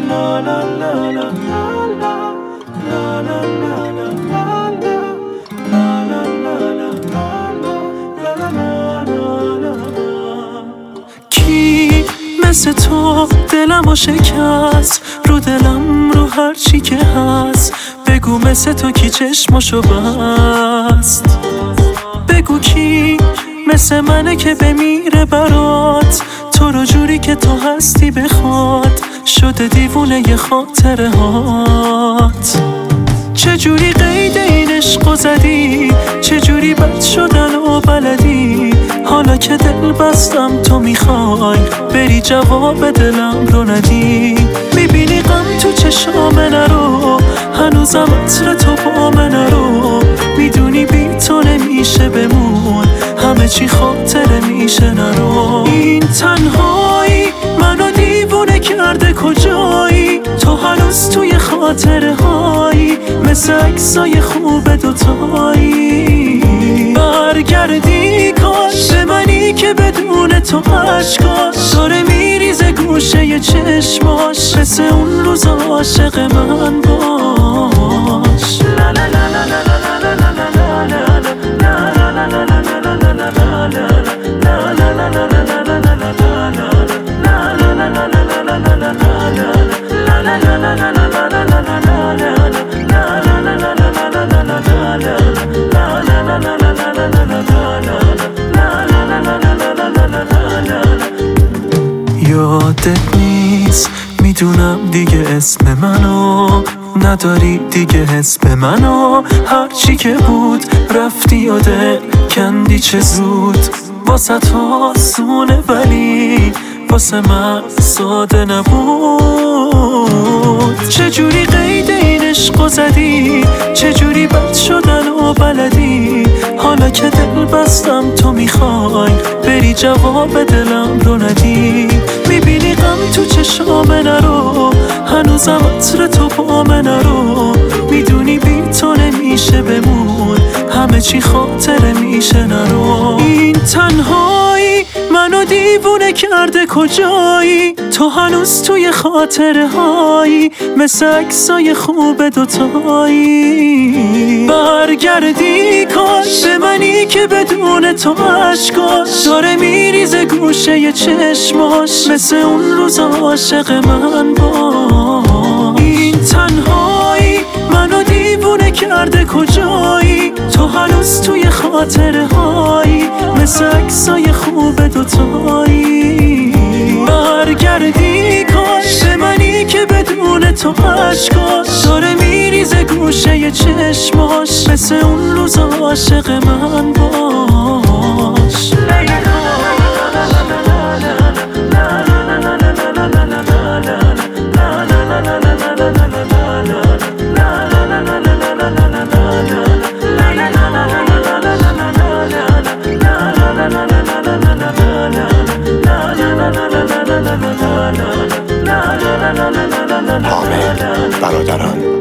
کی مثل تو دلمو شکست، رو دلم رو هر چی که هست. بگو مثل تو کی چشمشو بست. بگو کی مثل منه که بمیره برات، تو رو جوری که تو هستی بخواد. شده دیوونه ی خاطره هات. چجوری قید این عشقو زدی، چجوری بد شدن و بلدی. حالا که دل بستم تو میخوای بری جواب دلم رو ندی. میبینی غم تو چشام نرو، هنوزم عطر تو با من نرو. میدونی بی تو نمیشه بمون، همه چی خاطره میشه نرو. این تنهایی منو دیوونه کرده، کجایی تو هنوز توی خاطره هایی، مثل عکسای خوب دوتایی. برگردی کاش به منی که بدون تو عشقاش داره میریزه گوشه چشماش، مثل اون روز عاشق من باش. یادت نیست، میدونم دیگه اسم منو نداری، دیگه حس به منو. هرچی که بود رفتی یاده کندی چه زود. واسه تو آسونه ولی واسه من ساده نبود. چجوری قید این عشقو زدی، چجوری بد شدن و بلدی. حالا که دل بستم تو میخوای بری جواب دلم رو ندی. میبینی غم تو چشام نرو، هنوزم عطر تو با من نرو. میدونی بی تو نمیشه بمون، همه چی خاطره میشه نرو. این تنهایی منو دیوونه کرده، کجایی تو هنوز توی خاطره هایی، مثل عکسای خوب دوتایی. برگردی کاش به منی که بدون تو عشقاش داره میریزه گوشه چشماش، مثل اون روز عاشق من باش. این تنهایی منو دیوونه کرده، کجایی تو هنوز توی خاطره هایی، مثل عکسای خوب دوتایی. برگردی کاش به منی که بدون تو عشقاش داره میریزه گوشه چشماش، مثل اون روز عاشق من باش. حامد برادران.